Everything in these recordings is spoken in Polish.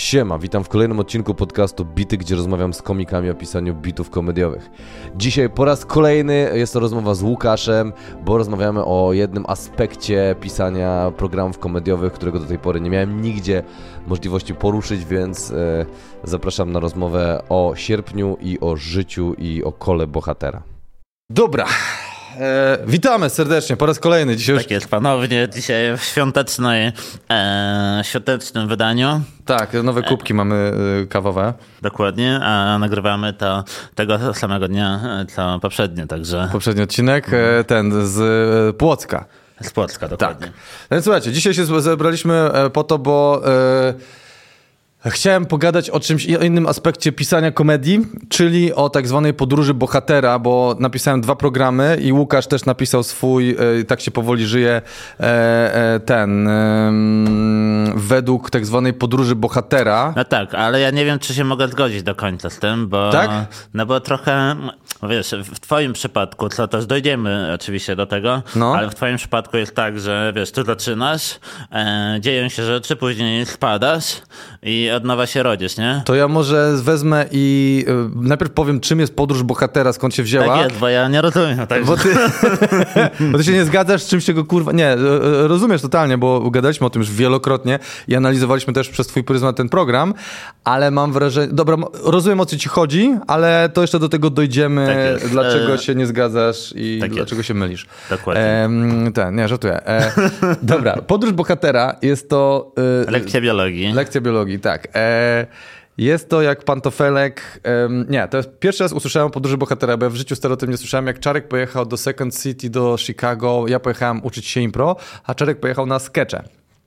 Siema, witam w kolejnym odcinku podcastu Bity, gdzie rozmawiam z komikami o pisaniu bitów komediowych. Dzisiaj po raz kolejny jest to rozmowa z Łukaszem, bo rozmawiamy o jednym aspekcie pisania programów komediowych, którego do tej pory nie miałem nigdzie możliwości poruszyć, więc zapraszam na rozmowę o sierpniu i o życiu i o kole bohatera. Dobra. Witamy serdecznie po raz kolejny. Dzisiaj tak jest, ponownie dzisiaj w świątecznym wydaniu. Tak, nowe kubki mamy kawowe. Dokładnie, a nagrywamy to tego samego dnia, co poprzednie, także... Poprzedni odcinek, ten z Płocka. Z Płocka, dokładnie. Tak. No słuchajcie, dzisiaj się zebraliśmy po to, bo... Chciałem pogadać o czymś, o innym aspekcie pisania komedii, czyli o tak zwanej podróży bohatera, bo napisałem 2 programy i Łukasz też napisał swój, tak się powoli żyje, według tak zwanej podróży bohatera. No tak, ale ja nie wiem, czy się mogę zgodzić do końca z tym, bo... Tak? No bo trochę, wiesz, w twoim przypadku, co też dojdziemy oczywiście do tego, ale w twoim przypadku jest tak, że wiesz, ty zaczynasz, dzieją się rzeczy, później spadasz i od nowa się rodzisz, nie? To ja może wezmę i najpierw powiem, czym jest podróż bohatera, skąd się wzięła. Tak jest, bo ja nie rozumiem. Tak. Bo ty się nie zgadzasz z czym się go kurwa... Nie, rozumiesz totalnie, bo gadaliśmy o tym już wielokrotnie i analizowaliśmy też przez twój pryzmat ten program, ale mam wrażenie... Dobra, rozumiem o co ci chodzi, ale to jeszcze do tego dojdziemy, tak dlaczego się nie zgadzasz i tak dlaczego się mylisz. Dokładnie. Nie, żartuję. Dobra, podróż bohatera jest to... Lekcja biologii. Lekcja biologii, tak. Jest to jak pantofelek... Nie, to jest pierwszy raz usłyszałem o podróży bohatera, bo ja w życiu stary o tym nie słyszałem. Jak Czarek pojechał do Second City, do Chicago, ja pojechałem uczyć się impro, a Czarek pojechał na skecze.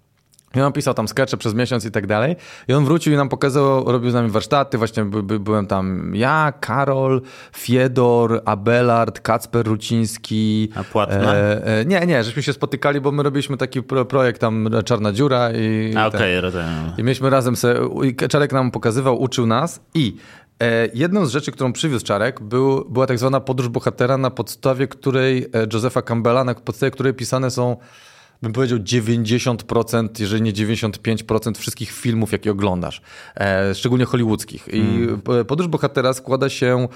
I on pisał tam skecze przez miesiąc i tak dalej. I on wrócił i nam pokazał, robił z nami warsztaty. Właśnie byłem tam ja, Karol, Fiedor, Abelard, Kacper Ruciński. A Płatna? Nie, żeśmy się spotykali, bo my robiliśmy taki projekt tam Czarna Dziura. Okej, rozumiem. I mieliśmy razem Czarek nam pokazywał, uczył nas i jedną z rzeczy, którą przywiózł Czarek, była tak zwana podróż bohatera, na podstawie której Josepha Campbella, na podstawie której pisane są, bym powiedział, 90%, jeżeli nie 95% wszystkich filmów, jakie oglądasz. Szczególnie hollywoodzkich. I podróż bohatera składa się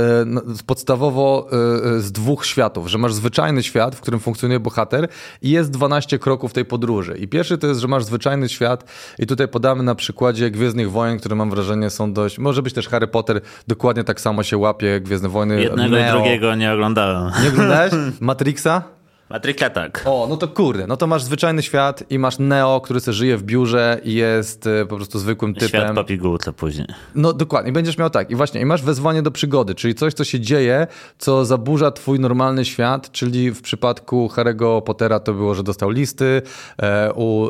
podstawowo z 2 światów. Że masz zwyczajny świat, w którym funkcjonuje bohater i jest 12 kroków tej podróży. I pierwszy to jest, że masz zwyczajny świat i tutaj podamy na przykładzie Gwiezdnych Wojen, które mam wrażenie są dość... Może być też Harry Potter, dokładnie tak samo się łapie Gwiezdne Wojny. Jednego i drugiego nie oglądałem. Nie oglądałeś? Matrixa? Matrixa tak. O, no to kurde, no to masz zwyczajny świat i masz Neo, który sobie żyje w biurze i jest po prostu zwykłym typem. Świat po pigułce później. No dokładnie, i będziesz miał tak. I właśnie, i masz wezwanie do przygody, czyli coś, co się dzieje, co zaburza twój normalny świat, czyli w przypadku Harry'ego Pottera to było, że dostał listy, u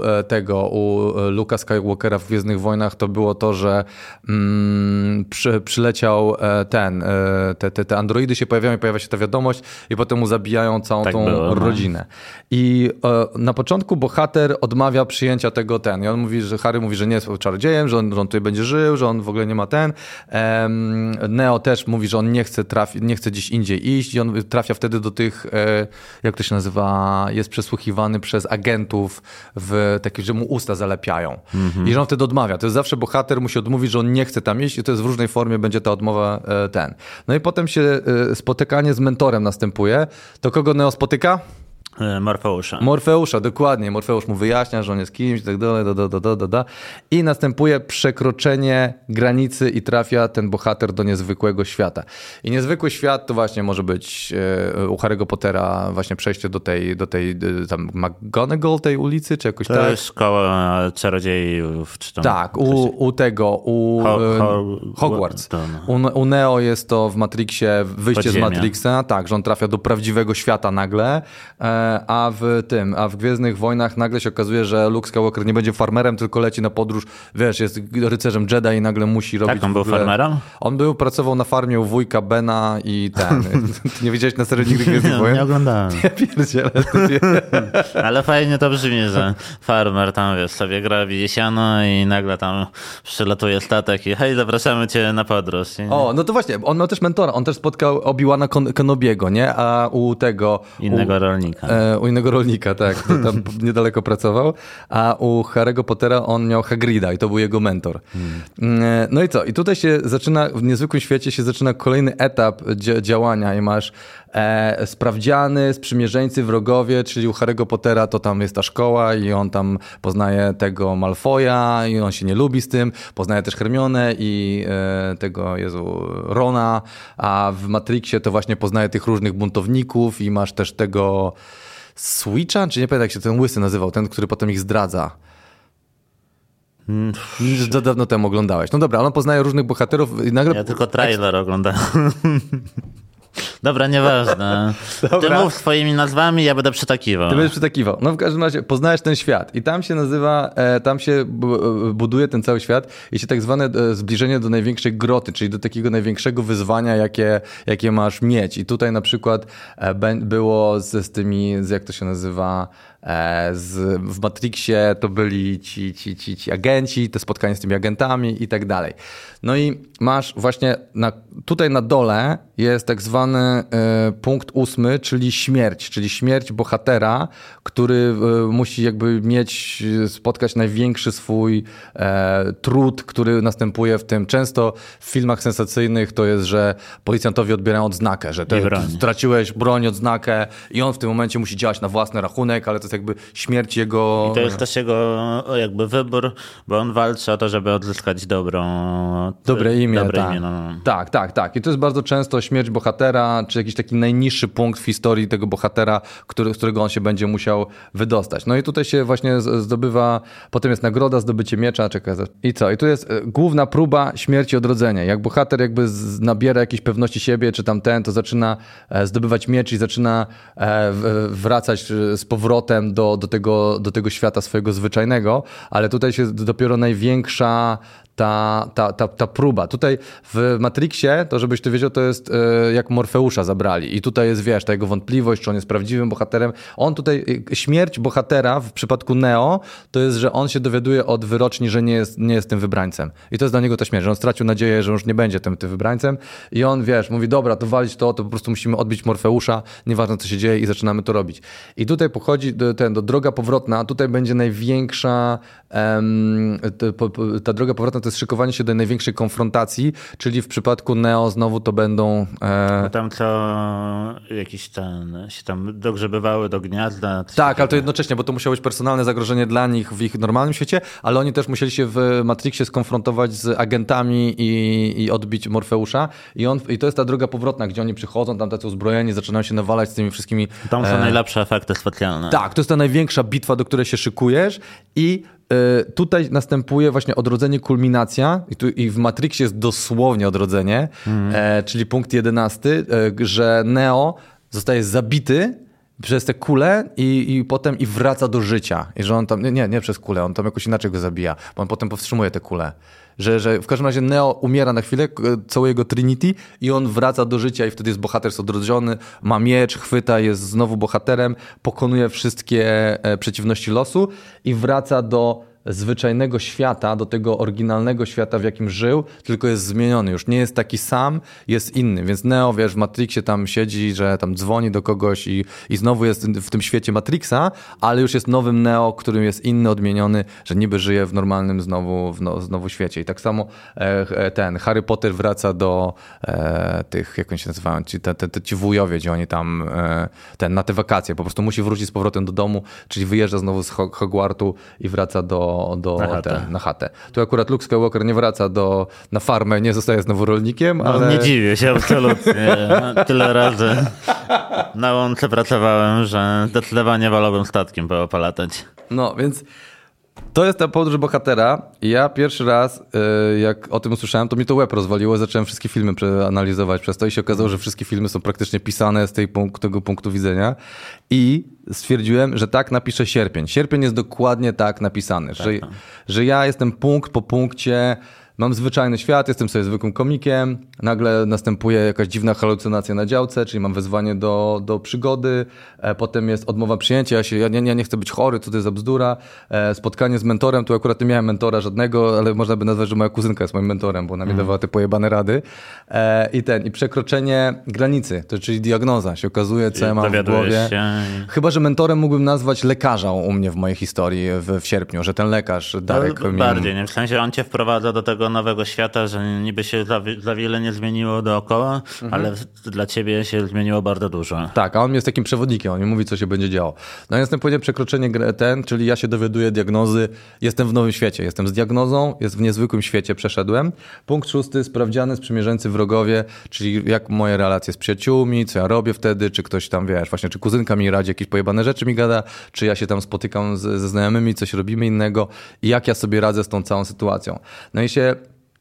Luka Skywalkera w Gwiezdnych Wojnach to było to, że przyleciał te androidy się pojawiają i pojawia się ta wiadomość i potem mu zabijają całą tak tą rodzinę. I na początku bohater odmawia przyjęcia tego I on mówi, że Harry mówi, że nie jest czarodziejem, że on tutaj będzie żył, że on w ogóle nie ma Neo też mówi, że on nie chce gdzieś indziej iść i on trafia wtedy do tych, jak to się nazywa, jest przesłuchiwany przez agentów w takich, że mu usta zalepiają. I że on wtedy odmawia. To jest zawsze bohater musi odmówić, że on nie chce tam iść i to jest w różnej formie będzie ta odmowa No i potem się spotykanie z mentorem następuje. To kogo Neo spotyka? Morfeusza, dokładnie. Morfeusz mu wyjaśnia, że on jest kimś i tak dalej, i następuje przekroczenie granicy i trafia ten bohater do niezwykłego świata. I niezwykły świat to właśnie może być u Harry'ego Pottera właśnie przejście do tej tam McGonagall tej ulicy, czy jakoś to tak. To jest szkoła czarodziejów. Czy tam tak, Hogwarts. U Neo jest to w Matrixie wyjście Podziemia. Z Matrixa, tak, że on trafia do prawdziwego świata nagle. A w Gwiezdnych Wojnach nagle się okazuje, że Luke Skywalker nie będzie farmerem, tylko leci na podróż, wiesz, jest rycerzem Jedi i nagle musi robić... Tak, on był farmerem? On pracował na farmie u wujka Bena i Ty nie widziałeś na serio nigdy Gwiezdnych Wojen? Nie oglądałem. Ja pierdzielę. Ale fajnie to brzmi, że farmer tam, wiesz, sobie grabi siano i nagle tam przylatuje statek i hej, zapraszamy cię na podróż. O, no to właśnie, on miał też mentora, on też spotkał Obi-Wana Kenobiego, nie? A u tego... Innego rolnika. rolnika. U innego rolnika, tak. To tam niedaleko pracował. A u Harry'ego Pottera on miał Hagrida i to był jego mentor. No i co? I tutaj się zaczyna, w niezwykłym świecie się zaczyna kolejny etap działania i masz sprawdziany, sprzymierzeńcy, wrogowie, czyli u Harry'ego Pottera to tam jest ta szkoła i on tam poznaje tego Malfoya i on się nie lubi z tym. Poznaje też Hermionę i tego, Rona, a w Matrixie to właśnie poznaje tych różnych buntowników i masz też tego Switcha, czy nie pamiętam jak się ten łysy nazywał, ten, który potem ich zdradza. Już dawno temu oglądałeś. No dobra, ale on poznaje różnych bohaterów i nagle... Ja tylko trailer oglądałem. Dobra, nieważne. Dobra. Ty mów swoimi nazwami, ja będę przytakiwał. Ty będziesz przytakiwał. No w każdym razie poznajesz ten świat i tam się nazywa, tam się buduje ten cały świat i się tak zwane zbliżenie do największej groty, czyli do takiego największego wyzwania, jakie masz mieć. I tutaj na przykład było z tymi, jak to się nazywa... w Matrixie to byli ci agenci, te spotkanie z tymi agentami i tak dalej. No i masz właśnie tutaj na dole jest tak zwany punkt 8, czyli śmierć bohatera, który musi jakby spotkać największy swój trud, który następuje w tym. Często w filmach sensacyjnych to jest, że policjantowi odbierają odznakę, że straciłeś broń, odznakę i on w tym momencie musi działać na własny rachunek, ale to jest jakby śmierć jego... I to jest też jego jakby wybór, bo on walczy o to, żeby odzyskać dobre imię. Tak. I to jest bardzo często śmierć bohatera, czy jakiś taki najniższy punkt w historii tego bohatera, z którego on się będzie musiał wydostać. No i tutaj się właśnie zdobywa, potem jest nagroda, zdobycie miecza, i co? I tu jest główna próba śmierci, odrodzenia. Jak bohater jakby nabiera jakiejś pewności siebie, czy to zaczyna zdobywać miecz i zaczyna wracać z powrotem do tego świata swojego zwyczajnego, ale tutaj się dopiero największa ta próba. Tutaj w Matrixie, to żebyś ty wiedział, to jest jak Morfeusza zabrali. I tutaj jest, ta jego wątpliwość, czy on jest prawdziwym bohaterem. Śmierć bohatera w przypadku Neo, to jest, że on się dowiaduje od wyroczni, że nie jest tym wybrańcem. I to jest dla niego ta śmierć, że on stracił nadzieję, że już nie będzie tym wybrańcem. I on, mówi, dobra, to walić to po prostu musimy odbić Morfeusza, nieważne co się dzieje i zaczynamy to robić. I tutaj pochodzi do droga powrotna, tutaj będzie największa ta droga powrotna to jest szykowanie się do największej konfrontacji, czyli w przypadku Neo znowu to będą... No tam jakiś się tam dogrzebywały do gniazda. Tak, ale to jednocześnie, bo to musiało być personalne zagrożenie dla nich w ich normalnym świecie, ale oni też musieli się w Matrixie skonfrontować z agentami i odbić Morfeusza i to jest ta droga powrotna, gdzie oni przychodzą, tam tacy uzbrojeni, zaczynają się nawalać z tymi wszystkimi... Tam są najlepsze efekty specjalne. Tak, to jest ta największa bitwa, do której się szykujesz i tutaj następuje właśnie odrodzenie, kulminacja i w Matrixie jest dosłownie odrodzenie, czyli punkt 11, że Neo zostaje zabity przez te kule i potem wraca do życia. I że on tam, nie przez kulę, on tam jakoś inaczej go zabija, bo on potem powstrzymuje te kule. Że w każdym razie Neo umiera na chwilę, całe jego Trinity i on wraca do życia i wtedy jest bohater odrodzony, ma miecz, chwyta, jest znowu bohaterem, pokonuje wszystkie przeciwności losu i wraca do zwyczajnego świata, do tego oryginalnego świata, w jakim żył, tylko jest zmieniony. Już nie jest taki sam, jest inny. Więc Neo, w Matrixie tam siedzi, że tam dzwoni do kogoś i znowu jest w tym świecie Matrixa, ale już jest nowym Neo, którym jest inny, odmieniony, że niby żyje w normalnym znowu świecie. I tak samo Harry Potter wraca do tych, jak oni się nazywają, ci wujowie, gdzie oni tam na te wakacje. Po prostu musi wrócić z powrotem do domu, czyli wyjeżdża znowu z Hogwartu i wraca na chatę. Tu akurat Luke Skywalker nie wraca na farmę, nie zostaje znowu rolnikiem, ale... Nie dziwię się absolutnie. Tyle razy na łące pracowałem, że zdecydowanie wolałbym statkiem polatać. No, więc to jest ta podróż bohatera i ja pierwszy raz, jak o tym usłyszałem, to mi to łeb rozwaliło, zacząłem wszystkie filmy analizować przez to i się okazało, że wszystkie filmy są praktycznie pisane z tego punktu widzenia i stwierdziłem, że tak napiszę Sierpień. Sierpień jest dokładnie tak napisany, że ja jestem punkt po punkcie, mam zwyczajny świat, jestem sobie zwykłym komikiem, nagle następuje jakaś dziwna halucynacja na działce, czyli mam wezwanie do przygody, potem jest odmowa przyjęcia, ja nie chcę być chory, co to jest za bzdura, spotkanie z mentorem, tu akurat nie miałem mentora żadnego, ale można by nazwać, że moja kuzynka jest moim mentorem, bo ona mi dawała te pojebane rady i przekroczenie granicy, czyli diagnoza, się okazuje, co ja mam w głowie. Chyba, Chyba, że mentorem mógłbym nazwać lekarza u mnie w mojej historii w sierpniu, że ten lekarz Darek... Bardziej, nie? W sensie on cię wprowadza do tego nowego świata, że niby się za wiele nie zmieniło dookoła, ale dla ciebie się zmieniło bardzo dużo. Tak, a on jest takim przewodnikiem, on mi mówi, co się będzie działo. No i następuje przekroczenie czyli ja się dowiaduję diagnozy, jestem w nowym świecie, jestem z diagnozą, jest w niezwykłym świecie, przeszedłem. Punkt 6, sprawdziany, sprzymierzeńcy wrogowie, czyli jak moje relacje z przyjaciółmi, co ja robię wtedy, czy ktoś tam, wiesz, właśnie, czy kuzynka mi radzi, jakieś pojebane rzeczy mi gada, czy ja się tam spotykam ze znajomymi, coś robimy innego i jak ja sobie radzę z tą całą sytuacją. No i się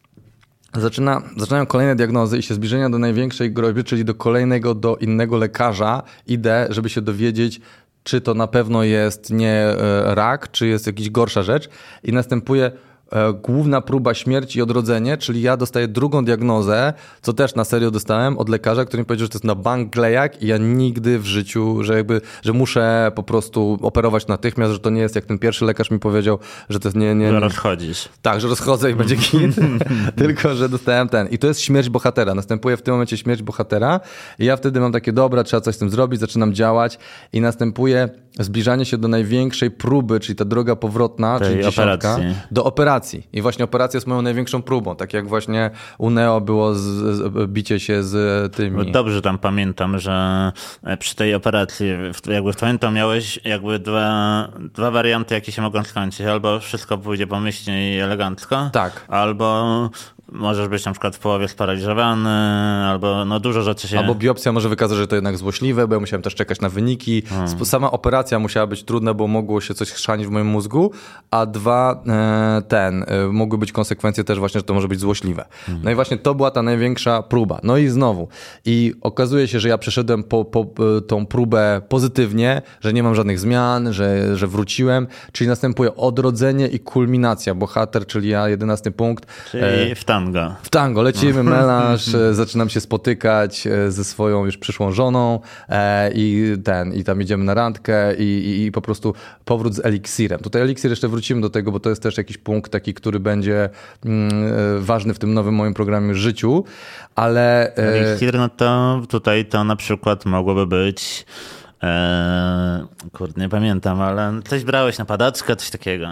zaczynają kolejne diagnozy i się zbliżenia do największej groźby, czyli do innego lekarza idę, żeby się dowiedzieć, czy to na pewno jest nie rak, czy jest jakaś gorsza rzecz i następuje główna próba śmierci i odrodzenie, czyli ja dostaję drugą diagnozę, co też na serio dostałem od lekarza, który mi powiedział, że to jest na bank glejak i ja nigdy w życiu, że muszę po prostu operować natychmiast, że to nie jest jak ten pierwszy lekarz mi powiedział, że to jest nie. Że rozchodzisz. Tak, że rozchodzę i będzie kit, tylko że dostałem ten. I to jest śmierć bohatera. Następuje w tym momencie śmierć bohatera i ja wtedy mam takie, dobra, trzeba coś z tym zrobić, zaczynam działać i następuje zbliżanie się do największej próby, czyli ta droga powrotna, czyli 10, do operacji. I właśnie operacja jest moją największą próbą, tak jak właśnie u Neo było bicie się z tymi... Dobrze tam pamiętam, że przy tej operacji jakby w twoim to miałeś jakby dwa warianty, jakie się mogą skończyć. Albo wszystko pójdzie pomyślnie i elegancko, tak. Albo możesz być na przykład w połowie sparaliżowany, albo no dużo rzeczy się... Albo biopsja może wykazać, że to jednak złośliwe, bo ja musiałem też czekać na wyniki. Sama operacja musiała być trudna, bo mogło się coś chrzanić w moim mózgu, a dwa, mogły być konsekwencje też właśnie, że to może być złośliwe. No i właśnie to była ta największa próba. No i znowu. I okazuje się, że ja przeszedłem tą próbę pozytywnie, że nie mam żadnych zmian, że wróciłem, czyli następuje odrodzenie i kulminacja. Bohater, czyli ja, 11 punkt. Czyli w tango. Lecimy, melanż, zaczynam się spotykać ze swoją już przyszłą żoną i tam idziemy na randkę i po prostu powrót z eliksirem. Tutaj eliksir jeszcze wrócimy do tego, bo to jest też jakiś punkt taki, który będzie ważny w tym nowym moim programie życiu, ale... Eliksir, no to tutaj to na przykład mogłoby być kurde, nie pamiętam, ale coś brałeś na padaczkę, coś takiego.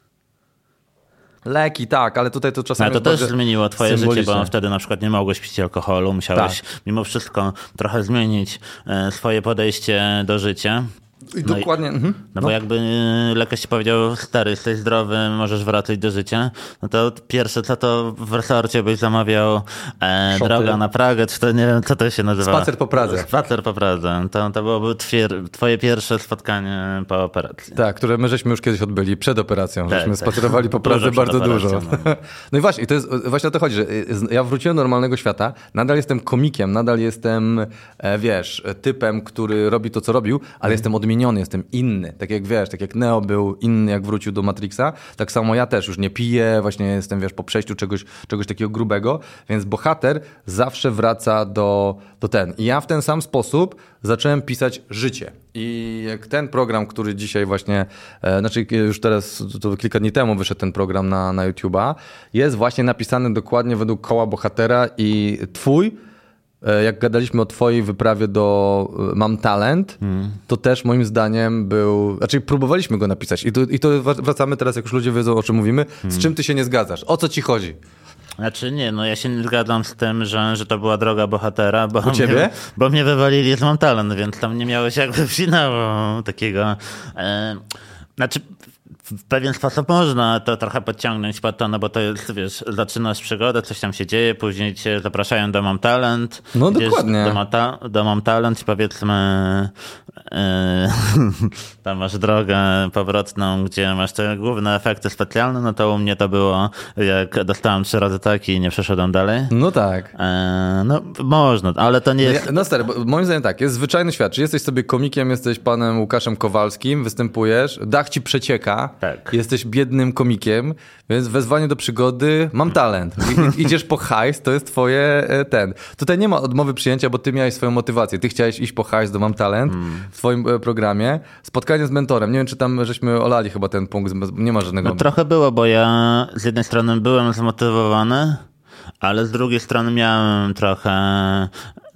Leki, tak, ale tutaj to czasami... Ale to też zmieniło twoje życie, bo wtedy na przykład nie mogłeś pić alkoholu, musiałeś mimo wszystko trochę zmienić swoje podejście do życia. I dokładnie. Bo jakby lekarz ci powiedział, stary, jesteś zdrowy, możesz wracać do życia, no to pierwsze co to w resorcie byś zamawiał droga na Pragę, czy to nie wiem, co to się nazywa? Spacer po Pradze. Spacer po Pradze. To byłoby twoje pierwsze spotkanie po operacji. Tak, które my żeśmy już kiedyś odbyli przed operacją, żeśmy spacerowali po Pradze bardzo dużo. No i właśnie, to jest właśnie o to chodzi, że ja wróciłem do normalnego świata, nadal jestem komikiem, nadal jestem, typem, który robi to, co robił, ale jestem odmieniony, jestem inny. Tak jak tak jak Neo był inny, jak wrócił do Matrixa, tak samo ja też już nie piję, właśnie jestem, po przejściu czegoś takiego grubego, więc bohater zawsze wraca do I ja w ten sam sposób zacząłem pisać życie. I jak ten program, który dzisiaj właśnie, już teraz, to kilka dni temu wyszedł ten program na YouTube'a, jest właśnie napisany dokładnie według koła bohatera i jak gadaliśmy o twojej wyprawie do Mam Talent, to też moim zdaniem próbowaliśmy go napisać i to wracamy teraz, jak już ludzie wiedzą, o czym mówimy, z czym ty się nie zgadzasz, o co ci chodzi? Znaczy nie, ja się nie zgadzam z tym, że to była droga bohatera, u ciebie? Bo mnie wywalili z Mam Talent, więc tam nie miałeś jakby finału takiego. W pewien sposób można to trochę podciągnąć pod to, no bo to jest, zaczynasz przygodę, coś tam się dzieje, później cię zapraszają do Mam Talent. No dokładnie. Do Mam Talent i powiedzmy tam masz drogę powrotną, gdzie masz te główne efekty specjalne, no to u mnie to było, jak dostałem 3 razy tak i nie przeszedłem dalej. No tak. Można, ale to nie jest... No stary, moim zdaniem tak, jest zwyczajny świat. Czy jesteś sobie komikiem, jesteś panem Łukaszem Kowalskim, występujesz, dach ci przecieka, jesteś biednym komikiem, więc wezwanie do przygody, mam talent. Idziesz po hajs, to jest twoje Tutaj nie ma odmowy przyjęcia, bo ty miałeś swoją motywację. Ty chciałeś iść po hajs do Mam Talent w twoim programie. Spotkanie z mentorem. Nie wiem, czy tam żeśmy olali chyba ten punkt. Nie ma żadnego... No trochę było, bo ja z jednej strony byłem zmotywowany, ale z drugiej strony miałem trochę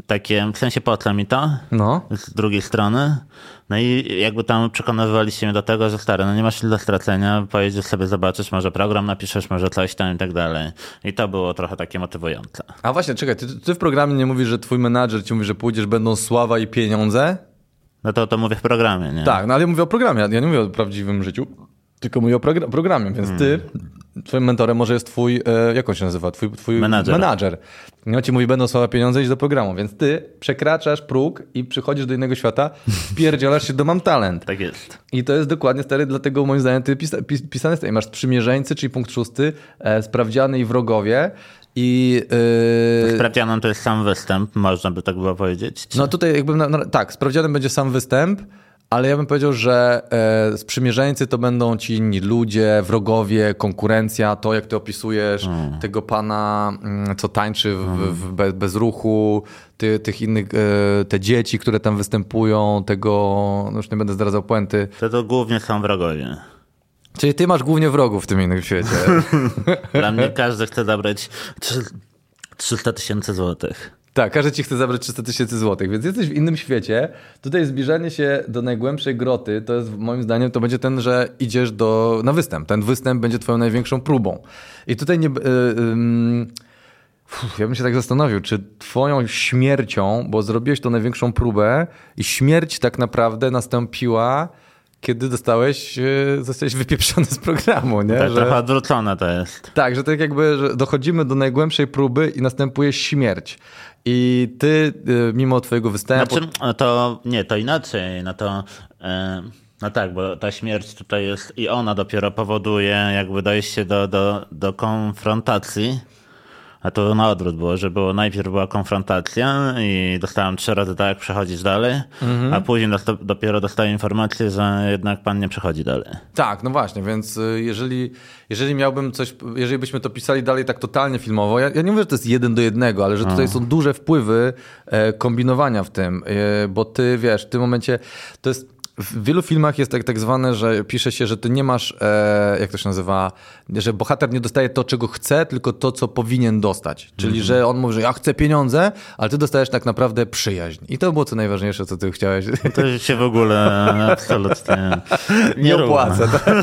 takie, w sensie po mi to, z drugiej strony. No i jakby tam przekonywaliście mnie do tego, że stary, no nie masz nic do stracenia, pojedziesz sobie, zobaczysz, może program napiszesz, może coś tam i tak dalej. I to było trochę takie motywujące. A właśnie, czekaj, ty w programie nie mówisz, że twój menadżer ci mówi, że pójdziesz, będą sława i pieniądze? No to mówię w programie, nie? Tak, no ale ja mówię o programie, ja nie mówię o prawdziwym życiu, tylko mówię o programie, więc twoim mentorem może jest twój, jak on się nazywa? Twój menadżer. I on ci mówi, będą słabe pieniądze, idź do programu, więc ty przekraczasz próg i przychodzisz do innego świata, wpierdzielasz się do Mam Talent. Tak jest. I to jest dokładnie, stary, dlatego moim zdaniem ty pisany jest, masz sprzymierzeńcy, czyli punkt 6, sprawdziany i wrogowie. Sprawdzianem to jest sam występ, można by tak było powiedzieć. Czy? No tutaj jakby, tak, sprawdzianem będzie sam występ, ale ja bym powiedział, że sprzymierzeńcy to będą ci inni ludzie, wrogowie, konkurencja, to jak ty opisujesz tego pana, co tańczy bez ruchu, tych innych, te dzieci, które tam występują, tego, no już nie będę zdradzał puenty. To głównie są wrogowie. Czyli ty masz głównie wrogów w tym innym świecie. Dla mnie każdy chce zabrać 300 000 złotych. Tak, każdy ci chce zabrać 300 000 złotych, więc jesteś w innym świecie. Tutaj zbliżanie się do najgłębszej groty, to jest moim zdaniem, to będzie ten, że idziesz na występ. Ten występ będzie twoją największą próbą. I tutaj nie... ja bym się tak zastanowił, czy twoją śmiercią, bo zrobiłeś tą największą próbę i śmierć tak naprawdę nastąpiła, kiedy zostałeś wypieprzony z programu, nie? Tak, trochę odwrócone to jest. Tak, że tak jakby że dochodzimy do najgłębszej próby i następuje śmierć. I ty, mimo twojego występu... Znaczy, to inaczej. No tak, bo ta śmierć tutaj jest i ona dopiero powoduje jakby dojście do konfrontacji. A to na odwrót było, że najpierw była konfrontacja i dostałem 3 razy tak, jak przechodzisz dalej, a później dopiero dostaję informację, że jednak pan nie przechodzi dalej. Tak, no właśnie, więc jeżeli miałbym jeżeli byśmy to pisali dalej tak totalnie filmowo, ja nie mówię, że to jest 1 do 1, ale że tutaj są duże wpływy kombinowania w tym, bo ty wiesz, w tym momencie to jest... W wielu filmach jest tak zwane, że pisze się, że ty nie masz, jak to się nazywa, że bohater nie dostaje to, czego chce, tylko to, co powinien dostać. Czyli, że on mówi, że ja chcę pieniądze, ale ty dostajesz tak naprawdę przyjaźń. I to było co najważniejsze, co ty chciałeś. To się w ogóle absolutnie nie opłaca. Tak?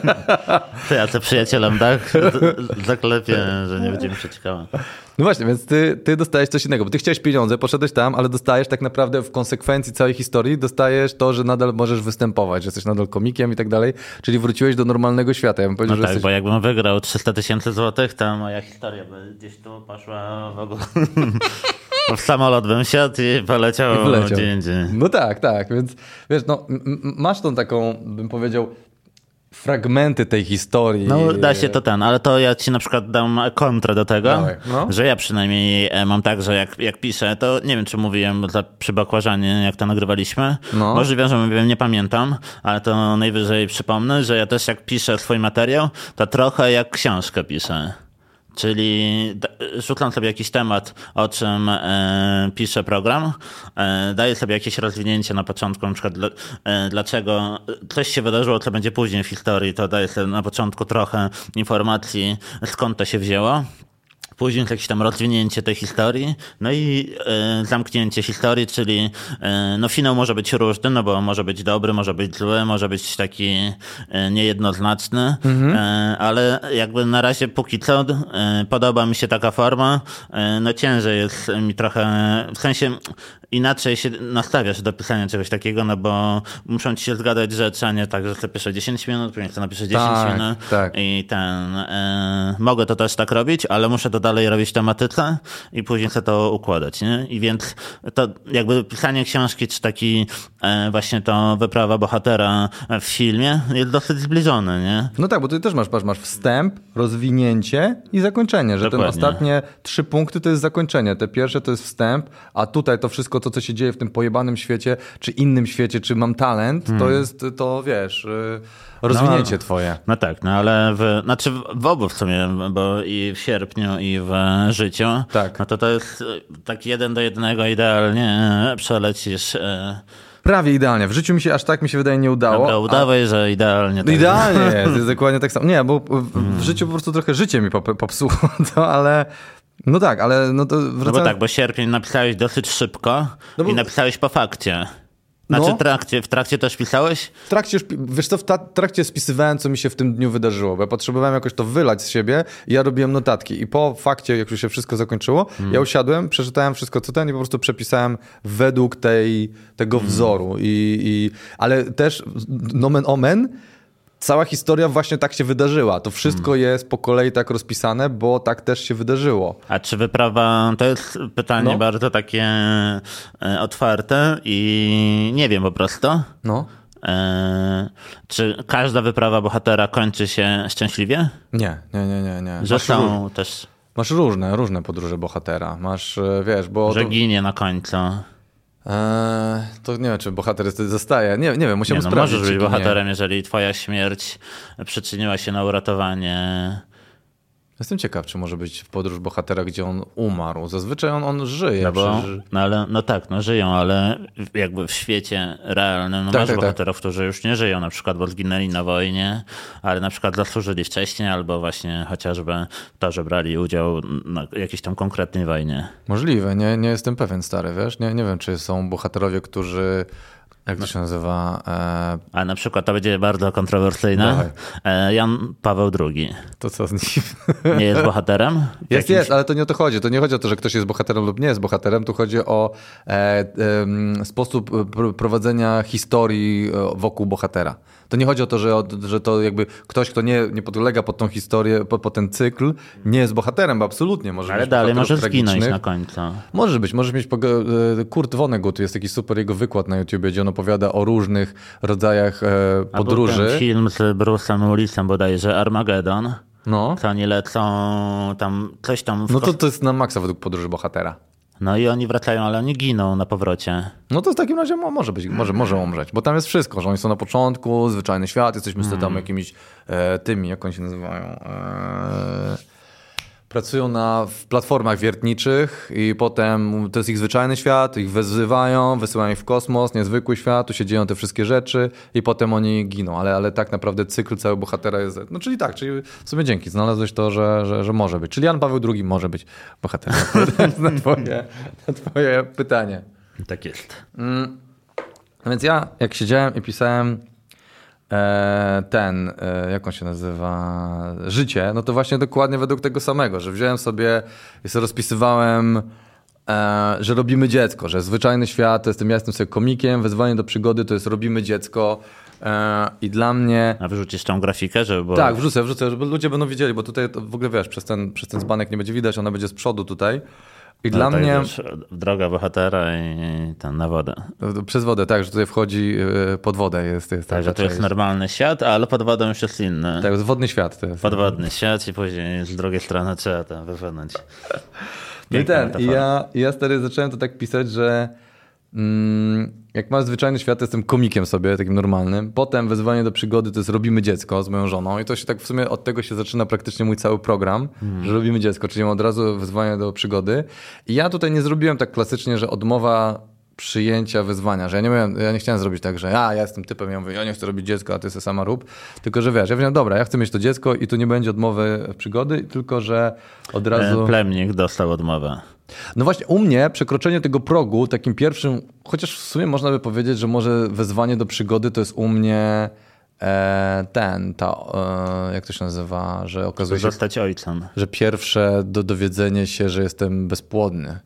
To ja to przyjacielom tak zaklepię, że nie będzie mi się ciekawe. No właśnie, więc ty dostajesz coś innego, bo ty chciałeś pieniądze, poszedłeś tam, ale dostajesz tak naprawdę w konsekwencji całej historii, dostajesz to, że nadal możesz występować, że jesteś nadal komikiem i tak dalej, czyli wróciłeś do normalnego świata. Ja bym powiedział, no tak, bo jakbym wygrał 300 000 złotych, to moja historia by gdzieś tu poszła w ogóle. W samolot bym siadł i poleciał gdzie indziej. No tak, więc wiesz, no masz tą taką, bym powiedział, fragmenty tej historii. No da się to ale to ja ci na przykład dam kontrę do tego, że ja przynajmniej mam tak, że jak piszę, to nie wiem, czy mówiłem przy Bakłażanie, jak to nagrywaliśmy. No. Możliwe, że mówiłem, nie pamiętam, ale to najwyżej przypomnę, że ja też jak piszę swój materiał, to trochę jak książkę piszę. Czyli rzucam sobie jakiś temat, o czym piszę program, daję sobie jakieś rozwinięcie na początku, na przykład dlaczego coś się wydarzyło, co będzie później w historii, to daję sobie na początku trochę informacji, skąd to się wzięło. Później jest jakieś tam rozwinięcie tej historii, no i zamknięcie historii, czyli no finał może być różny, no bo może być dobry, może być zły, może być taki niejednoznaczny, ale jakby na razie póki co podoba mi się taka forma, no ciężej jest mi trochę, w sensie inaczej się nastawiasz do pisania czegoś takiego, no bo muszą ci się zgadać rzeczy, a nie tak, że sobie piszę 10 minut, później chcę napiszę 10 minut i mogę to też tak robić, ale muszę to dalej robić tematyce i później chcę to układać, nie? I więc to jakby pisanie książki, czy taki właśnie to wyprawa bohatera w filmie jest dosyć zbliżone, nie? No tak, bo ty też masz wstęp, rozwinięcie i zakończenie, że Dokładnie. Te ostatnie 3 punkty to jest zakończenie, te pierwsze to jest wstęp, a tutaj to wszystko to, co się dzieje w tym pojebanym świecie, czy innym świecie, czy Mam Talent, to jest to, wiesz, rozwinięcie twoje. No tak, no ale w obu w sumie, bo i w sierpniu, i w życiu, tak. No to jest tak 1 do 1 idealnie przelecisz. Prawie idealnie. W życiu mi się aż tak, mi się wydaje, nie udało. Dobra, udawaj, że idealnie. Tak. Idealnie jest dokładnie tak samo. Nie, bo w życiu po prostu trochę życie mi popsuło to, ale No tak, ale no to wracając... No bo tak, bo sierpień napisałeś dosyć szybko i napisałeś po fakcie. Znaczy w trakcie też pisałeś? W trakcie, wiesz co, w trakcie spisywałem, co mi się w tym dniu wydarzyło, bo ja potrzebowałem jakoś to wylać z siebie i ja robiłem notatki. I po fakcie, jak już się wszystko zakończyło, ja usiadłem, przeczytałem wszystko, co ten i po prostu przepisałem według tego wzoru. Ale też, nomen omen, cała historia właśnie tak się wydarzyła. To wszystko jest po kolei tak rozpisane, bo tak też się wydarzyło. A czy wyprawa, to jest pytanie bardzo takie otwarte i nie wiem po prostu. No. Czy każda wyprawa bohatera kończy się szczęśliwie? Nie. Że są też... Masz różne podróże bohatera. Masz, wiesz, bo... Że ginie na końcu. To nie wiem, czy bohater zostaje. Nie wiem, musimy sprawdzić. Możesz być bohaterem, jeżeli twoja śmierć przyczyniła się na uratowanie... Jestem ciekaw, czy może być podróż bohatera, gdzie on umarł. Zazwyczaj on żyje. Żyją, ale jakby w świecie realnym masz bohaterów, którzy już nie żyją, na przykład, bo zginęli na wojnie, ale na przykład zasłużyli wcześniej, albo właśnie chociażby to, że brali udział na jakiejś tam konkretnej wojnie. Możliwe, nie jestem pewien, stary, wiesz? Nie wiem, czy są bohaterowie, którzy... Jak to się nazywa? A na przykład to będzie bardzo kontrowersyjne. Jan Paweł II. To co z nim? Nie jest bohaterem? Jest, ale to nie o to chodzi. To nie chodzi o to, że ktoś jest bohaterem lub nie jest bohaterem. Tu chodzi o sposób prowadzenia historii wokół bohatera. To nie chodzi o to, że to jakby ktoś, kto nie podlega pod tą historię, pod ten cykl, nie jest bohaterem, bo absolutnie może ale dalej może zginąć na końcu. Możesz mieć Kurt Vonnegut, jest taki super jego wykład na YouTubie, gdzie on opowiada o różnych rodzajach podróży. A ten film z Bruce'em Willisem bodajże, Armageddon. No. To oni lecą tam, coś tam... No to jest na maksa według podróży bohatera. No i oni wracają, ale oni giną na powrocie. No to w takim razie może umrzeć, bo tam jest wszystko, że oni są na początku, zwyczajny świat, jesteśmy z tam jakimiś tymi, jak oni się nazywają, pracują w platformach wiertniczych i potem to jest ich zwyczajny świat, ich wysyłają ich w kosmos, niezwykły świat, tu się dzieją te wszystkie rzeczy i potem oni giną, ale tak naprawdę cykl całego bohatera jest... No czyli w sumie dzięki, znalazłeś to, że może być. Czyli Jan Paweł II może być bohaterem. na twoje pytanie. Tak jest. No więc ja, jak siedziałem i pisałem jak on się nazywa, Życie, no to właśnie dokładnie według tego samego, że wziąłem sobie i sobie rozpisywałem, że robimy dziecko, że zwyczajny świat, to ja jestem sobie komikiem, wezwanie do przygody to jest robimy dziecko i dla mnie... A wyrzucisz tą grafikę, żeby... Tak, wrzucę, żeby ludzie będą widzieli, bo tutaj to w ogóle wiesz, przez ten dzbanek nie będzie widać, ona będzie z przodu tutaj. I dla mnie... Droga bohatera i tam na wodę. Przez wodę, tak, że tutaj wchodzi pod wodę. Jest tak, że to jest normalny świat, ale pod wodą już jest inny. Tak, wodny świat. To jest. Podwodny świat i później z drugiej strony trzeba tam wypłynąć. I ja stary zacząłem to tak pisać, że jak masz zwyczajny świat, to jestem komikiem sobie, takim normalnym. Potem wezwanie do przygody to jest robimy dziecko z moją żoną i to się tak w sumie od tego się zaczyna praktycznie mój cały program, że robimy dziecko, czyli od razu wezwanie do przygody. I ja tutaj nie zrobiłem tak klasycznie, że odmowa przyjęcia wyzwania, że ja nie chciałem zrobić tak, że ja jestem typem, ja mówię, ja nie chcę robić dziecka, a ty sobie sama rób, tylko że wiesz, ja powiedziałem, dobra, ja chcę mieć to dziecko i tu nie będzie odmowy przygody, tylko że od razu... Plemnik dostał odmowę. No właśnie, u mnie przekroczenie tego progu, takim pierwszym, chociaż w sumie można by powiedzieć, że może wezwanie do przygody to jest u mnie jak to się nazywa, że okazuje się... Zostać ojcem. Że pierwsze dowiedzenie się, że jestem bezpłodny.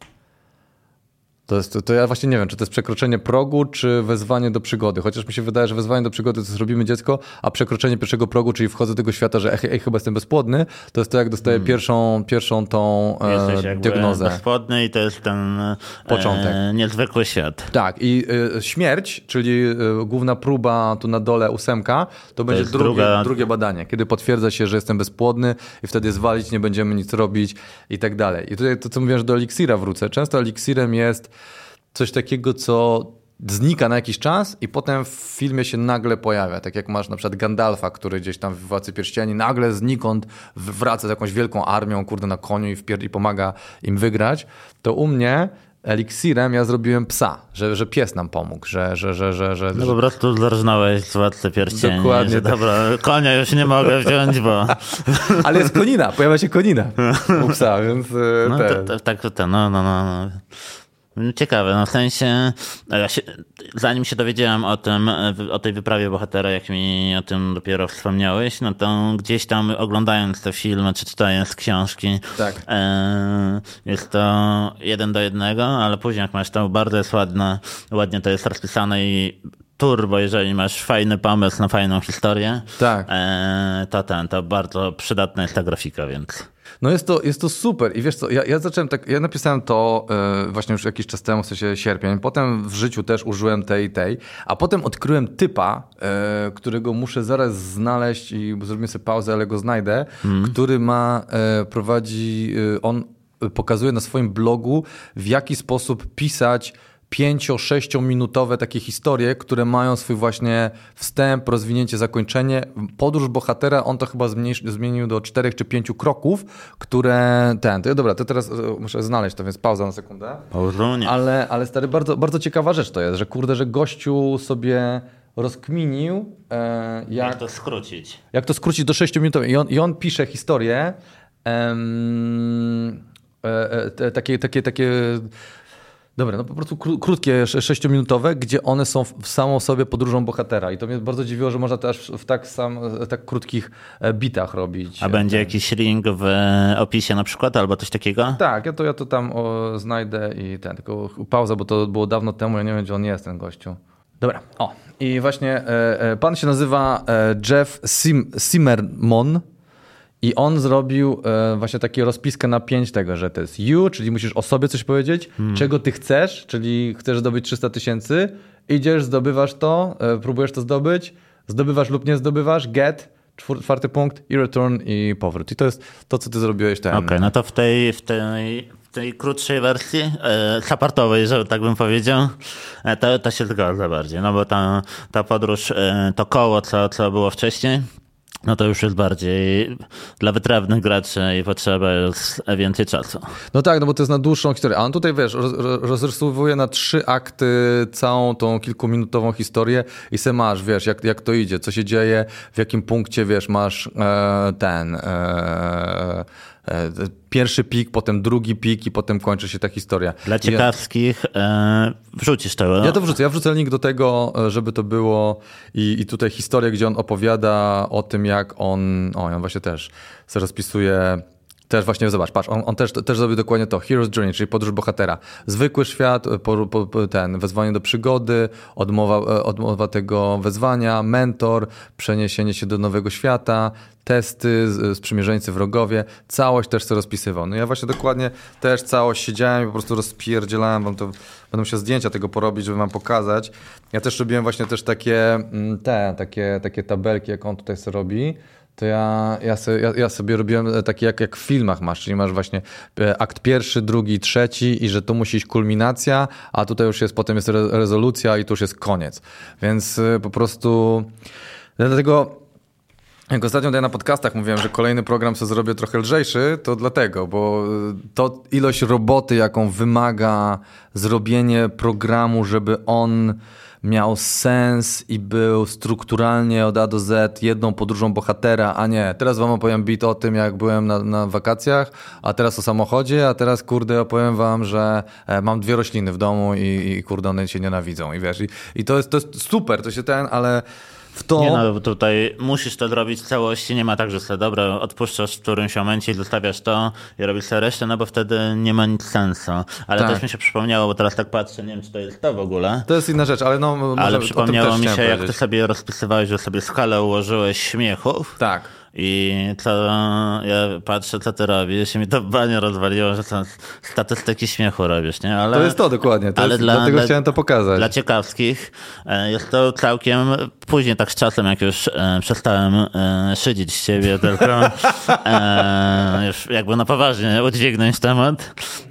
To ja właśnie nie wiem, czy to jest przekroczenie progu, czy wezwanie do przygody. Chociaż mi się wydaje, że wezwanie do przygody to jest robimy dziecko, a przekroczenie pierwszego progu, czyli wchodzę do tego świata, że chyba jestem bezpłodny, to jest to, jak dostaję pierwszą tą diagnozę. Bezpłodny i to jest ten początek. Niezwykły świat. Tak i śmierć, czyli główna próba tu na dole 8, to będzie drugie badanie, kiedy potwierdza się, że jestem bezpłodny i wtedy zwalić, nie będziemy nic robić i tak dalej. I tutaj to, co mówiłem, że do eliksira wrócę. Często eliksirem jest coś takiego, co znika na jakiś czas i potem w filmie się nagle pojawia. Tak jak masz na przykład Gandalfa, który gdzieś tam w Władcy Pierścieni nagle znikąd wraca z jakąś wielką armią, na koniu i pomaga im wygrać. To u mnie eliksirem ja zrobiłem psa, że pies nam pomógł, że... No po prostu zarżnąłeś z Władcy Pierścieni. Dokładnie. Że, dobra, konia już nie mogę wziąć, bo... Ale jest konina, pojawia się konina u psa, więc... No. Ciekawe, no w sensie, zanim się dowiedziałem o tej wyprawie bohatera, jak mi o tym dopiero wspomniałeś, no to gdzieś tam oglądając te filmy, czy czytając książki, tak. Jest to 1:1, ale później jak masz to bardzo jest ładnie to jest rozpisane i turbo, jeżeli masz fajny pomysł na fajną historię, tak. To bardzo przydatna jest ta grafika, więc... No jest to super i wiesz co, ja zacząłem tak, ja napisałem to właśnie już jakiś czas temu, w sensie sierpień, potem w życiu też użyłem tej, a potem odkryłem typa, którego muszę zaraz znaleźć i zrobimy sobie pauzę, ale go znajdę, który prowadzi, on pokazuje na swoim blogu, w jaki sposób pisać 5-6 minutowe takie historie, które mają swój właśnie wstęp, rozwinięcie, zakończenie. Podróż bohatera, on to chyba zmienił do 4 czy 5 kroków, które dobra, to teraz muszę znaleźć to, więc pauza na sekundę. Ale stary, bardzo, bardzo ciekawa rzecz to jest, że że gościu sobie rozkminił jak to skrócić. Jak to skrócić do 6 minut. I on pisze historie takie dobra, no po prostu krótkie, 6-minutowe, gdzie one są samą sobie podróżą bohatera. I to mnie bardzo dziwiło, że można też w tak krótkich bitach robić. A będzie jakiś link w opisie na przykład, albo coś takiego? Tak, ja to tam znajdę i tylko pauza, bo to było dawno temu, ja nie wiem, gdzie on jest, ten gościu. Dobra, i właśnie pan się nazywa Jeff Zimmerman. I on zrobił właśnie taką rozpiskę na 5 tego, że to jest you, czyli musisz o sobie coś powiedzieć, czego ty chcesz, czyli chcesz zdobyć 300 000, idziesz, zdobywasz to, próbujesz to zdobyć, zdobywasz lub nie zdobywasz, get, 4. punkt i return i powrót. I to jest to, co ty zrobiłeś. Okej, no to w tej krótszej wersji, supportowej, że tak bym powiedział, to się zgadza bardziej, no bo ta podróż, to koło, co było wcześniej, no to już jest bardziej dla wytrawnych graczy i potrzeba jest więcej czasu. No tak, no bo to jest na dłuższą historię. A on tutaj, wiesz, rozrysowuje na 3 akty całą tą kilkuminutową historię i se masz, wiesz, jak to idzie, co się dzieje, w jakim punkcie, wiesz, masz pierwszy pik, potem drugi pik i potem kończy się ta historia. Dla ciekawskich wrzucisz to. No? Ja to wrzucę. Ja wrzucę link do tego, żeby to było i tutaj historię, gdzie on opowiada o tym, jak on właśnie też se rozpisuje. Też właśnie, zobacz, patrz, on też zrobił dokładnie to. Hero's Journey, czyli podróż bohatera. Zwykły świat, wezwanie do przygody, odmowa tego wezwania, mentor, przeniesienie się do nowego świata, testy, sprzymierzeńcy, wrogowie. Całość też sobie rozpisywał. No ja właśnie dokładnie też całość siedziałem i po prostu rozpierdzielałem wam to. Będę musiał zdjęcia tego porobić, żeby wam pokazać. Ja też robiłem właśnie też takie tabelki, jak on tutaj sobie robi. To ja sobie robiłem takie jak w filmach masz, czyli masz właśnie akt 1, 2, 3 i że tu musi iść kulminacja, a tutaj już potem jest rezolucja i tu już jest koniec. Więc po prostu dlatego jak ostatnio tutaj na podcastach mówiłem, że kolejny program sobie zrobię trochę lżejszy, to dlatego, bo to ilość roboty, jaką wymaga zrobienie programu, żeby on miał sens i był strukturalnie od A do Z jedną podróżą bohatera, a nie, teraz wam opowiem bit o tym, jak byłem na wakacjach, a teraz o samochodzie, a teraz kurde opowiem wam, że mam 2 rośliny w domu i kurde one się nienawidzą i wiesz, i to jest super, to się ale w to... Nie no, tutaj musisz to zrobić w całości, nie ma tak, że sobie dobra, odpuszczasz w którymś momencie i zostawiasz to i robisz sobie resztę, no bo wtedy nie ma nic sensu. Ale też mi się przypomniało, bo teraz tak patrzę, nie wiem, czy to jest to w ogóle. To jest inna rzecz, ale no... Ale przypomniało mi się, jak ty sobie rozpisywałeś, że sobie skalę ułożyłeś śmiechów. Tak. I ja patrzę, co ty robisz i mi to banie rozwaliło, że są statystyki śmiechu robisz, nie? Ale, to jest to dokładnie, dlatego chciałem to pokazać. Dla ciekawskich jest to całkiem później, tak z czasem, jak już przestałem szydzić z ciebie, tylko już jakby na poważnie udźwignąć temat,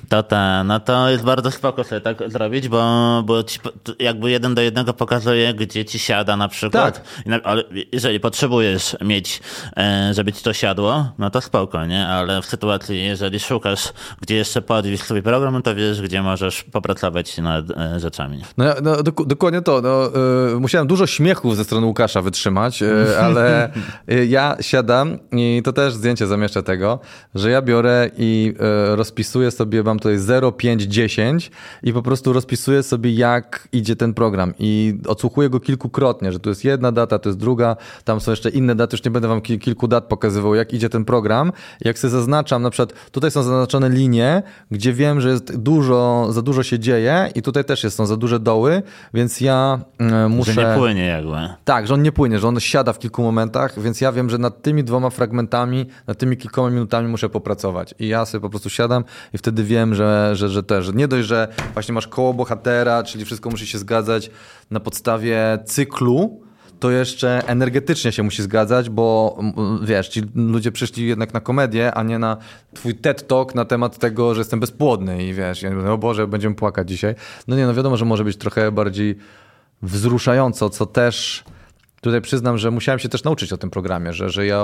No to jest bardzo spoko sobie tak zrobić, bo ci jakby 1 do 1 pokazuje, gdzie ci siada na przykład. Tak. Ale jeżeli potrzebujesz mieć, żeby ci to siadło, no to spoko, nie? Ale w sytuacji, jeżeli szukasz, gdzie jeszcze podwieźć swój program, to wiesz, gdzie możesz popracować nad rzeczami. No, dokładnie to. Musiałem dużo śmiechów ze strony Łukasza wytrzymać, ale ja siadam i to też zdjęcie zamieszczę tego, że ja biorę i rozpisuję sobie, mam tutaj 0, 5, 10 i po prostu rozpisuję sobie, jak idzie ten program i odsłuchuję go kilkukrotnie, że tu jest jedna data, to jest druga, tam są jeszcze inne daty, już nie będę wam kilku dat pokazywał, jak idzie ten program. Jak sobie zaznaczam, na przykład tutaj są zaznaczone linie, gdzie wiem, że jest za dużo się dzieje i tutaj też są za duże doły, więc ja muszę... Że nie płynie jakby. Tak, że on nie płynie, że on siada w kilku momentach, więc ja wiem, że nad tymi 2 fragmentami, nad tymi kilkoma minutami muszę popracować. I ja sobie po prostu siadam i wtedy wiem, że nie dość, że właśnie masz koło bohatera, czyli wszystko musi się zgadzać na podstawie cyklu, to jeszcze energetycznie się musi zgadzać, bo wiesz, ci ludzie przyszli jednak na komedię, a nie na twój TED Talk na temat tego, że jestem bezpłodny i wiesz, o Boże, będziemy płakać dzisiaj. No wiadomo, że może być trochę bardziej wzruszająco, co też tutaj przyznam, że musiałem się też nauczyć o tym programie, że ja,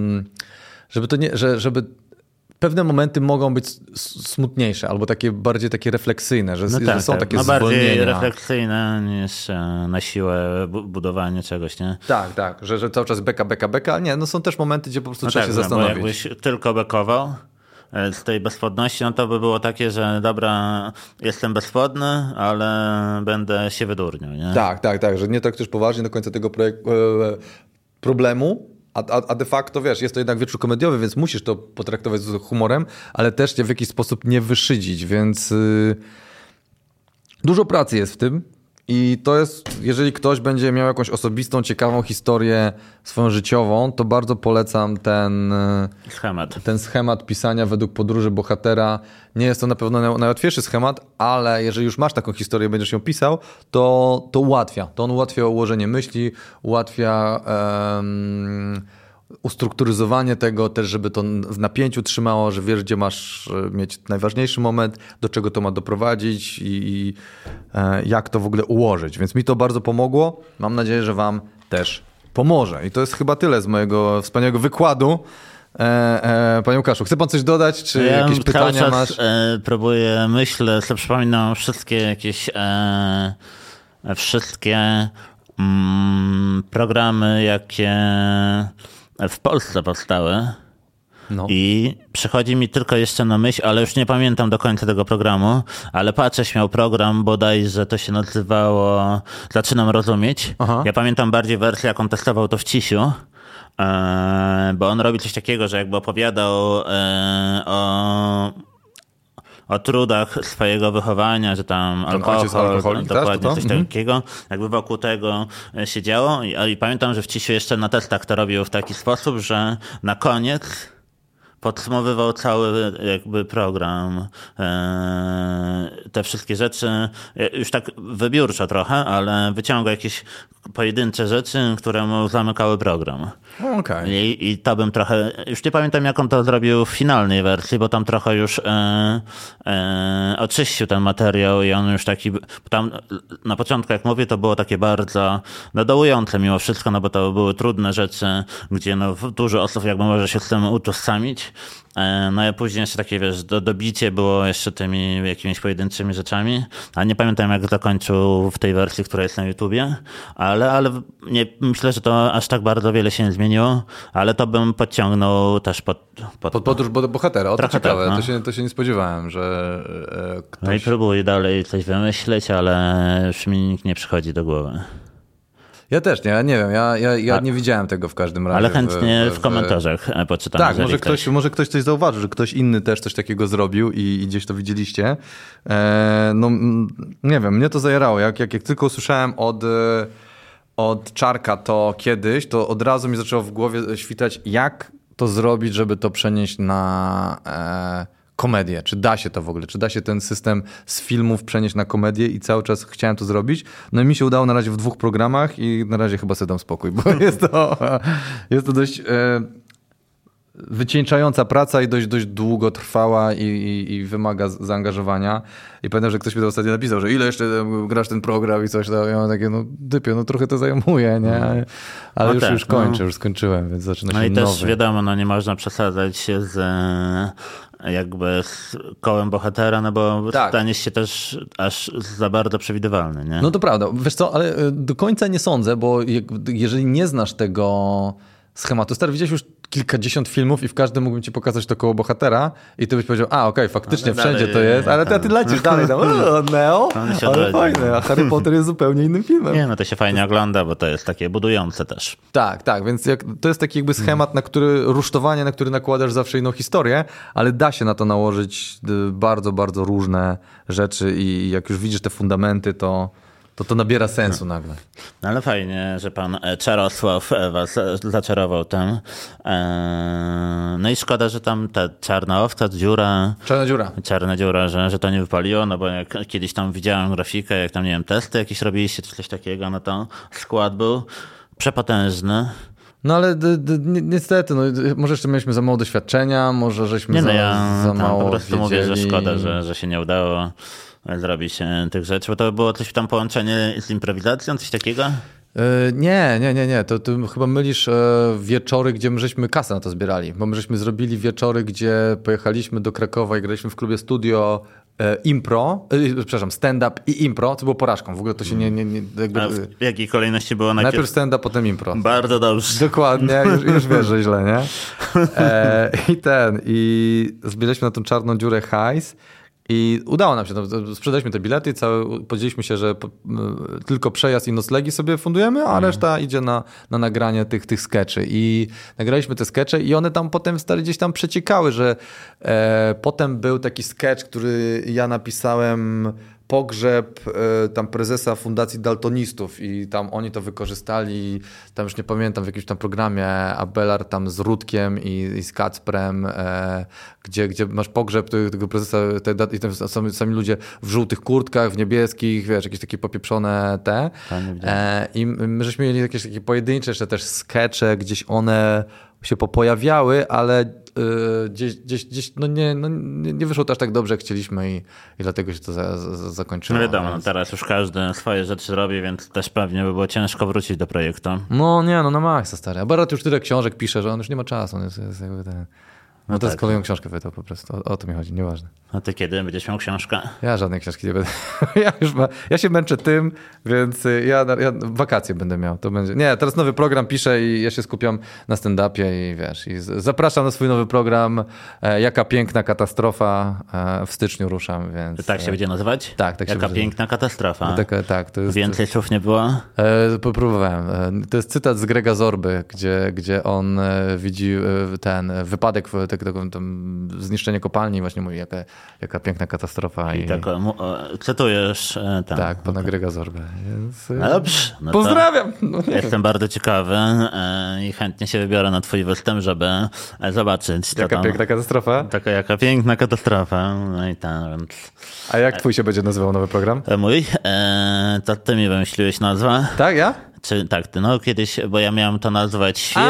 żeby pewne momenty mogą być smutniejsze albo bardziej takie refleksyjne, że są takie zwolnienia. Bardziej refleksyjne niż na siłę budowanie czegoś, nie? Tak, że cały czas beka. Nie, no są też momenty, gdzie po prostu trzeba się zastanowić. Bo jakbyś tylko bekował z tej bezpłodności, no to by było takie, że dobra, jestem bezpłodny, ale będę się wydurniał, nie? Tak, że nie traktujesz poważnie do końca tego problemu, a de facto, wiesz, jest to jednak wieczór komediowy, więc musisz to potraktować z humorem, ale też cię w jakiś sposób nie wyszydzić, więc dużo pracy jest w tym i to jest, jeżeli ktoś będzie miał jakąś osobistą, ciekawą historię swoją życiową, to bardzo polecam ten schemat pisania według podróży bohatera. Nie jest to na pewno najłatwiejszy schemat, ale jeżeli już masz taką historię i będziesz ją pisał, to ułatwia. To on ułatwia ułożenie myśli, ułatwia ustrukturyzowanie tego też, żeby to w napięciu trzymało, że wiesz, gdzie masz mieć najważniejszy moment, do czego to ma doprowadzić i jak to w ogóle ułożyć. Więc mi to bardzo pomogło. Mam nadzieję, że wam też pomoże. I to jest chyba tyle z mojego wspaniałego wykładu. Panie Łukaszu, chce pan coś dodać? Czy jakieś pytania cały czas masz? Próbuję, myślę, sobie przypominam wszystkie jakieś programy, jakie w Polsce powstały. No. I przychodzi mi tylko jeszcze na myśl, ale już nie pamiętam do końca tego programu, ale Patrześ miał program, bodajże to się nazywało Zaczynam rozumieć. Aha. Ja pamiętam bardziej wersję, jaką testował to w Cisiu, bo on robi coś takiego, że jakby opowiadał o trudach swojego wychowania, że tam alkohol, dokładnie coś takiego, jakby wokół tego się działo. I pamiętam, że w Cisiu jeszcze na testach to robił w taki sposób, że na koniec podsumowywał cały jakby program, te wszystkie rzeczy, już tak wybiórczo trochę, ale wyciągał jakieś pojedyncze rzeczy, które mu zamykały program. Okay. I to bym trochę, już nie pamiętam jak on to zrobił w finalnej wersji, bo tam trochę już oczyścił ten materiał i on już taki, tam na początku jak mówię, to było takie bardzo dołujące mimo wszystko, no bo to były trudne rzeczy, gdzie no dużo osób jakby może się z tym utożsamić. No i później jeszcze takie, wiesz, dobicie było jeszcze tymi jakimiś pojedynczymi rzeczami, a nie pamiętam jak zakończył w tej wersji, która jest na YouTubie, ale nie, myślę, że to aż tak bardzo wiele się nie zmieniło, ale to bym podciągnął też pod podróż bohatera. O, to ciekawe, tak, no. to się nie spodziewałem, że ktoś... No i próbuję dalej coś wymyśleć, ale już mi nikt nie przychodzi do głowy. Ja też nie, ja nie wiem, ja nie widziałem tego w każdym razie. Ale chętnie w komentarzach poczytam. Tak, może ktoś coś zauważył, że ktoś inny też coś takiego zrobił i gdzieś to widzieliście. No nie wiem, mnie to zajarało. Jak tylko usłyszałem od Czarka to kiedyś, to od razu mi zaczęło w głowie świtać, jak to zrobić, żeby to przenieść na komedię. Czy da się to w ogóle? Czy da się ten system z filmów przenieść na komedię i cały czas chciałem to zrobić. No i mi się udało na razie w 2 programach i na razie chyba sobie dam spokój, bo jest to dość wycieńczająca praca i dość długo trwała i wymaga zaangażowania. I pamiętam, że ktoś mi to ostatnio napisał, że ile jeszcze grasz ten program i coś tam. Ja mam takie, typie, trochę to zajmuje, nie? Ale już kończę, już skończyłem, więc zaczyna się nowy. No i też wiadomo, nie można przesadzać się z kołem bohatera, no bo staniesz się też aż za bardzo przewidywalny, nie? No to prawda. Wiesz co, ale do końca nie sądzę, bo jeżeli nie znasz tego schematu, stary, widziałeś już kilkadziesiąt filmów i w każdym mógłbym ci pokazać to koło bohatera i ty byś powiedział, okej, faktycznie wszędzie to jest, ale ty lecisz dalej tam, Neo, ale fajne, a Harry Potter jest zupełnie innym filmem. Nie, to się fajnie ogląda, bo to jest takie budujące też. Tak, więc to jest taki jakby schemat, rusztowanie, na który nakładasz zawsze inną historię, ale da się na to nałożyć bardzo, bardzo różne rzeczy i jak już widzisz te fundamenty, to nabiera sensu nagle. No ale fajnie, że pan Czarosław was zaczarował tym. No i szkoda, że tam ta czarna owca, Czarna dziura, że to nie wypaliło, no bo jak kiedyś tam widziałem grafikę, jak tam, nie wiem, testy jakieś robiliście, czy coś takiego, no to skład był przepotężny. No ale niestety, może jeszcze mieliśmy za mało doświadczenia, może żeśmy za mało po prostu wiedzieli. mówię, że szkoda, że się nie udało zrobić tych rzeczy, bo to było coś tam połączenie z improwizacją, coś takiego? Nie. To chyba mylisz wieczory, gdzie my żeśmy kasę na to zbierali, bo my żeśmy zrobili wieczory, gdzie pojechaliśmy do Krakowa i graliśmy w klubie studio stand-up i impro, co było porażką. W ogóle to się nie jakby... A w jakiej kolejności było najpierw stand-up, potem impro. Bardzo dobrze. Dokładnie, już wiesz, że źle, nie? I zbieraliśmy na tą czarną dziurę hajs. I udało nam się, sprzedaliśmy te bilety i podzieliliśmy się, że tylko przejazd i noclegi sobie fundujemy, a reszta idzie na nagranie tych skeczy. I nagraliśmy te skecze i one tam potem gdzieś tam przeciekały, że potem był taki sketch, który ja napisałem, pogrzeb tam prezesa Fundacji Daltonistów i tam oni to wykorzystali, tam już nie pamiętam, w jakimś tam programie Abelard tam z Rudkiem i z Kacprem, gdzie masz pogrzeb tego prezesa i tam sami ludzie w żółtych kurtkach, w niebieskich, wiesz, jakieś takie popieprzone i my żeśmy mieli jakieś takie pojedyncze jeszcze też skecze, gdzieś one się pojawiały, ale gdzieś nie wyszło to aż tak dobrze, jak chcieliśmy i dlatego się to zakończyło. No wiadomo, teraz już każdy swoje rzeczy robi, więc też pewnie by było ciężko wrócić do projektu. Na maksa, stary. A Barat już tyle książek pisze, że on już nie ma czasu. On jest jakby ten... No to jest kolejną książkę wydał po prostu. O to mi chodzi, nieważne. A ty kiedy będziesz miał książkę? Ja żadnej książki nie będę. Ja się męczę tym, więc ja wakacje będę miał. To będzie. Nie, teraz nowy program piszę i ja się skupiam na stand-upie i wiesz, i zapraszam na swój nowy program Jaka piękna katastrofa. W styczniu ruszam, więc... Tak się będzie nazywać? Tak Jaka piękna katastrofa. Tak, to jest... Więcej słów nie było? Próbowałem. To jest cytat z Grega Zorby, gdzie on widzi ten wypadek, zniszczenie kopalni, właśnie mówi, jaka piękna katastrofa. I tak cytujesz tam. Tak, pana Grega Zorbę. Więc... Dobrze. Pozdrawiam! Jestem bardzo ciekawy i chętnie się wybiorę na twój występ, żeby zobaczyć. Jaka piękna katastrofa? Jaka piękna katastrofa. No i tak, więc... A jak twój się będzie nazywał nowy program? Mój? To ty mi wymyśliłeś nazwę. Tak, ja? Tak, ty kiedyś, bo ja miałem to nazwać Świr.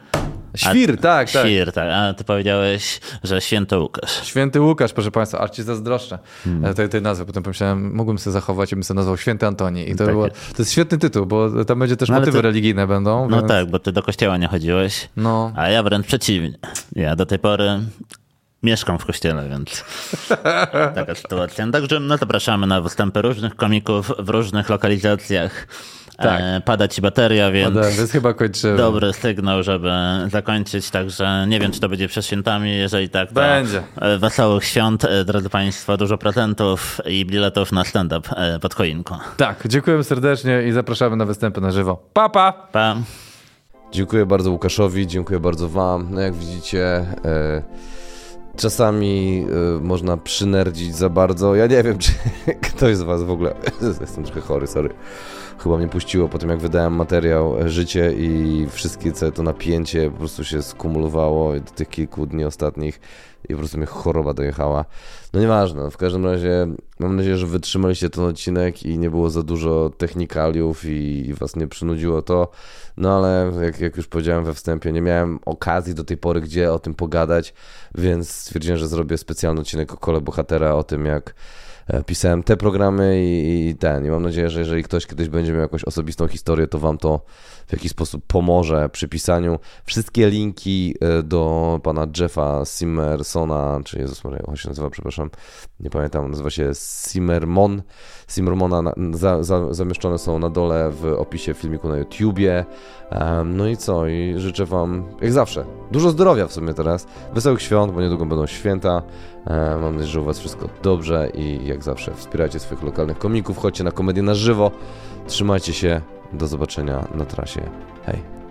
Świr, tak. Świr, tak. A ty powiedziałeś, że Święty Łukasz. Święty Łukasz, proszę państwa, aż ci zazdroszczę tej nazwy. Potem pomyślałem, mógłbym sobie zachować i bym sobie nazwał Święty Antoni. I to jest świetny tytuł, bo tam będzie też motywy religijne będą. No więc... tak, bo ty do kościoła nie chodziłeś, a ja wręcz przeciwnie. Ja do tej pory mieszkam w kościele, więc taka sytuacja. Także zapraszamy na występy różnych komików w różnych lokalizacjach. Tak. Pada ci bateria, więc chyba kończymy. Dobry sygnał, żeby zakończyć. Także nie wiem, czy to będzie przed świętami. Jeżeli tak, to będzie. Wesołych świąt, drodzy państwo, dużo prezentów i biletów na stand-up pod choinką. Tak, dziękujemy serdecznie i zapraszamy na występy na żywo. Pa! Dziękuję bardzo Łukaszowi, dziękuję bardzo wam. No jak widzicie... Czasami można przynerdzić za bardzo. Ja nie wiem, czy ktoś z was w ogóle... Jestem trochę chory, sorry. Chyba mnie puściło po tym, jak wydałem materiał Życie i wszystkie całe to napięcie po prostu się skumulowało do tych kilku dni ostatnich i po prostu mnie choroba dojechała. No nieważne, w każdym razie mam nadzieję, że wytrzymaliście ten odcinek i nie było za dużo technikaliów i was nie przynudziło to. No ale jak już powiedziałem we wstępie, nie miałem okazji do tej pory gdzie o tym pogadać, więc stwierdziłem, że zrobię specjalny odcinek o Kole Bohatera, o tym jak pisałem te programy i mam nadzieję, że jeżeli ktoś kiedyś będzie miał jakąś osobistą historię, to wam to w jakiś sposób pomoże przy pisaniu. Wszystkie linki do pana Jeffa Simmersona, czy Jezus Maria, on się nazywa, przepraszam, nie pamiętam, nazywa się Simmermona, zamieszczone są na dole w opisie filmiku na YouTubie. No i co? I życzę wam, jak zawsze, dużo zdrowia w sumie teraz, wesołych świąt, bo niedługo będą święta. Mam nadzieję, że u was wszystko dobrze i jak zawsze wspierajcie swoich lokalnych komików, chodźcie na komedię na żywo, trzymajcie się, do zobaczenia na trasie, hej.